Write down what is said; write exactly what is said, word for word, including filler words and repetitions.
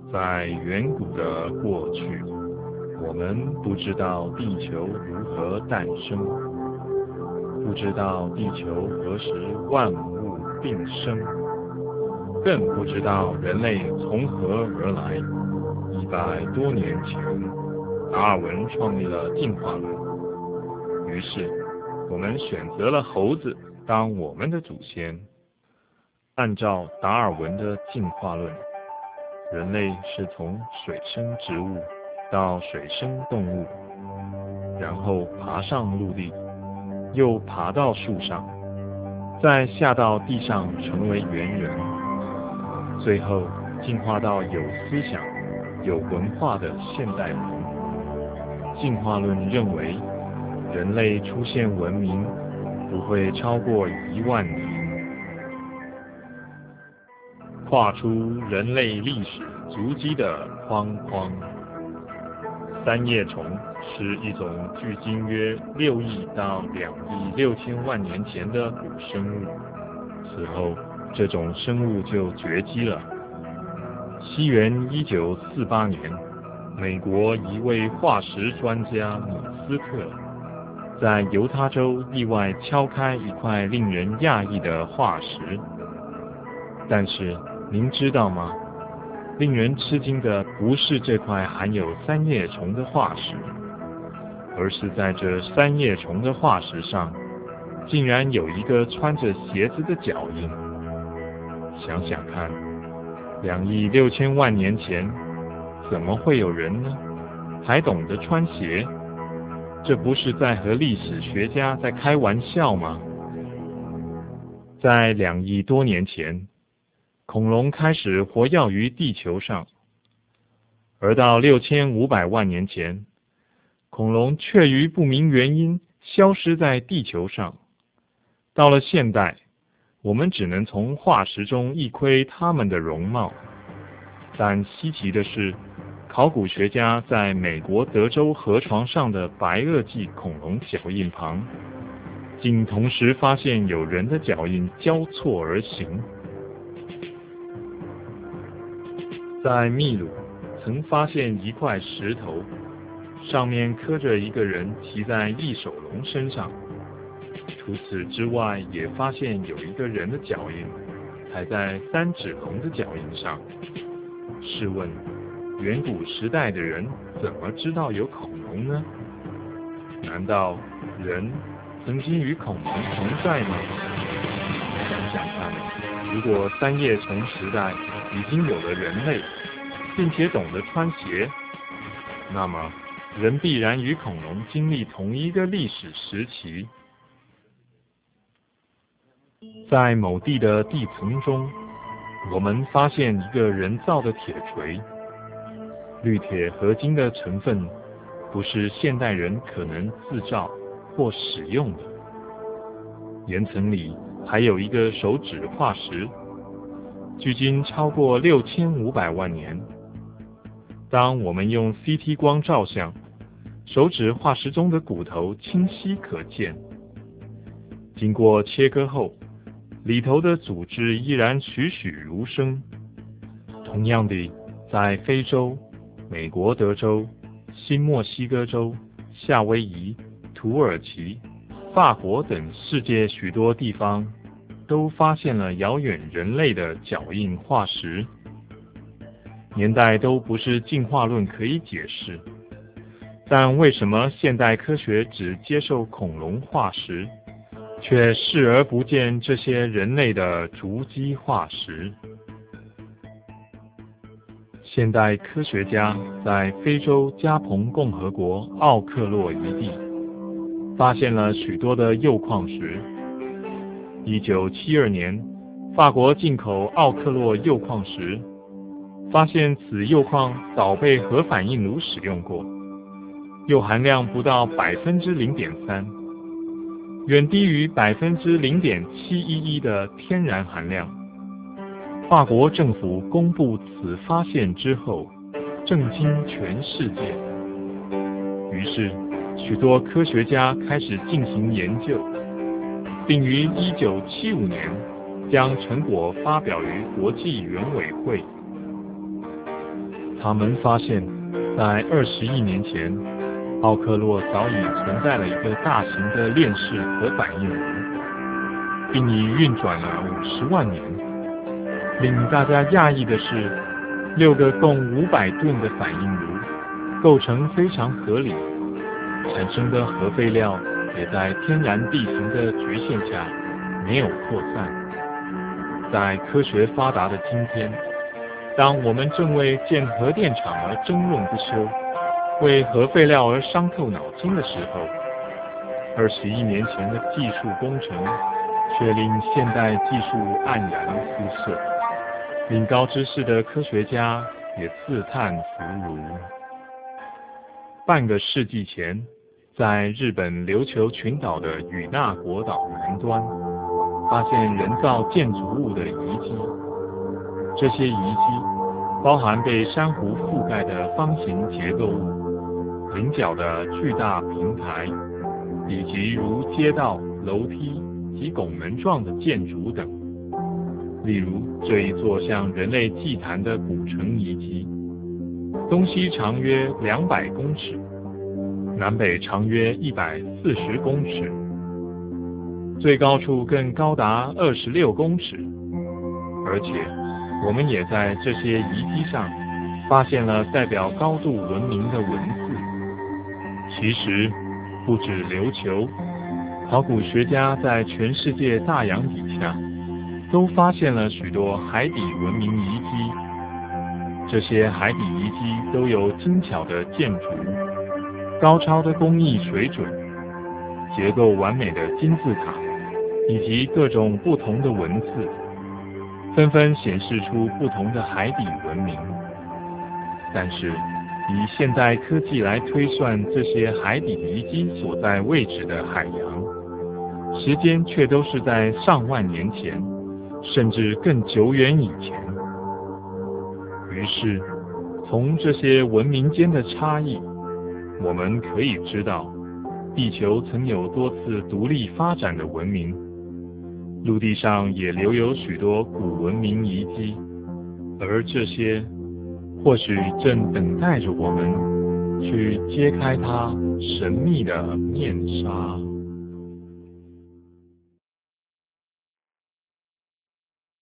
在远古的过去，我们不知道地球如何诞生，不知道地球何时万物并生，更不知道人类从何而来。一百多年前，达尔文创立了进化论，于是我们选择了猴子当我们的祖先。按照达尔文的进化论，人类是从水生植物到水生动物，然后爬上陆地，又爬到树上，再下到地上成为猿人，最后进化到有思想、有文化的现代人。进化论认为，人类出现文明不会超过一万年。跨出人类历史足迹的框框。三叶虫是一种距今约六亿到两亿六千万年前的古生物，此后这种生物就绝迹了。西元一九四八年，美国一位化石专家米斯特在犹他州意外敲开一块令人讶异的化石，但是您知道吗？令人吃惊的不是这块含有三叶虫的化石，而是在这三叶虫的化石上，竟然有一个穿着鞋子的脚印。想想看，两亿六千万年前，怎么会有人呢？还懂得穿鞋？这不是在和历史学家在开玩笑吗？在两亿多年前，恐龙开始活跃于地球上，而到六千五百万年前，恐龙却于不明原因消失在地球上。到了现代，我们只能从化石中一窥它们的容貌。但稀奇的是，考古学家在美国德州河床上的白垩纪恐龙脚印旁，竟同时发现有人的脚印交错而行。在秘鲁曾发现一块石头，上面刻着一个人骑在翼手龙身上。除此之外，也发现有一个人的脚印踩在三趾龙的脚印上。试问，远古时代的人怎么知道有恐龙呢？难道人曾经与恐龙同在吗？想想看，如果三叶虫时代已经有了人类，并且懂得穿鞋，那么人必然与恐龙经历同一个历史时期。在某地的地层中，我们发现一个人造的铁锤。氯铁合金的成分不是现代人可能自造或使用的。岩层里还有一个手指化石，距今超过六千五百万年。当我们用 C T 光照相，手指化石中的骨头清晰可见。经过切割后，里头的组织依然栩栩如生。同样的，在非洲、美国德州、新墨西哥州、夏威夷、土耳其、法国等世界许多地方，都发现了遥远人类的脚印化石。年代都不是进化论可以解释，但为什么现代科学只接受恐龙化石，却视而不见这些人类的足迹化石？现代科学家在非洲加蓬共和国奥克洛遗地发现了许多的铀矿石。一九七二年，法国进口奥克洛铀矿石，发现此铀矿早被核反应炉使用过，铀含量不到百分之零点三，远低于百分之零点七一一的天然含量。法国政府公布此发现之后，震惊全世界。于是，许多科学家开始进行研究，并于一九七五年将成果发表于国际原委会。 他们发现，在二十亿年前，奥克洛早已存在了一个大型的链式核反应炉，并已运转了五十万年。令大家讶异的是，六个共五百吨的反应炉构成非常合理，产生的核废料也在天然地形的局限下没有扩散。在科学发达的今天，当我们正为建核电厂而争论不休，为核废料而伤透脑筋的时候，二十亿年前的技术工程却令现代技术黯然失色，令高知识的科学家也自叹弗如。半个世纪前，在日本琉球群岛的与那国岛南端，发现人造建筑物的遗迹。这些遗迹包含被珊瑚覆盖的方形结构物、菱角的巨大平台，以及如街道、楼梯及拱门状的建筑等。例如这一座像人类祭坛的古城遗迹，东西长约两百公尺，南北长约一百四十公尺，最高处更高达二十六公尺。而且我们也在这些遗迹上发现了代表高度文明的文字。其实不止琉球，考古学家在全世界大洋底下都发现了许多海底文明遗迹。这些海底遗迹都有精巧的建筑、高超的工艺水准、结构完美的金字塔，以及各种不同的文字，纷纷显示出不同的海底文明。但是以现代科技来推算这些海底遗迹所在位置的海洋，时间却都是在上万年前，甚至更久远以前。于是从这些文明间的差异，我们可以知道，地球曾有多次独立发展的文明，陆地上也留有许多古文明遗迹，而这些或许正等待着我们去揭开它神秘的面纱。